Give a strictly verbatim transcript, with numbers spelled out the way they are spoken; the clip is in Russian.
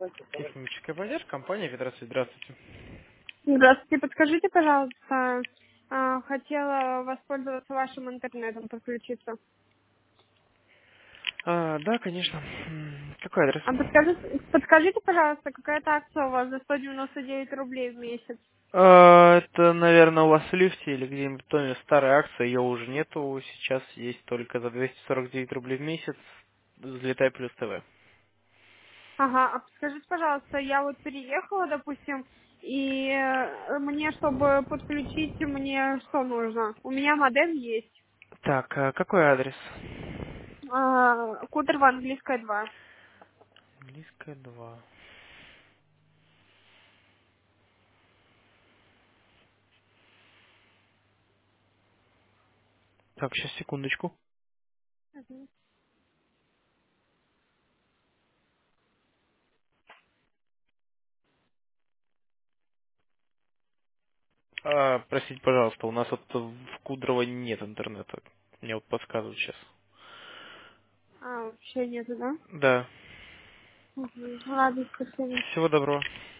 Техническая поддержка, компания Федерация. Здравствуйте. Здравствуйте, подскажите, пожалуйста, а, хотела воспользоваться вашим интернетом, подключиться. А, да, конечно. М, Какой адрес? А подскажите, подскажите, пожалуйста, какая-то акция у вас за сто девяносто девять рублей в месяц? А, это, наверное, у вас в лифте или где-нибудь в доме старая акция, ее уже нету. Сейчас есть только за двести сорок девять рублей в месяц. Взлетай плюс ТВ. Ага, а подскажите, пожалуйста, я вот переехала, допустим, и э, мне, чтобы подключить, мне что нужно? У меня модем есть. Так, а какой адрес? А, Кудрово, английская два. Английская два. Так, сейчас, секундочку. Мгм. А, простите, пожалуйста, у нас вот в Кудрово нет интернета. Мне вот подсказывают сейчас. А, вообще нету, да? Да. Мгм. Ладно, спасибо. Всего доброго.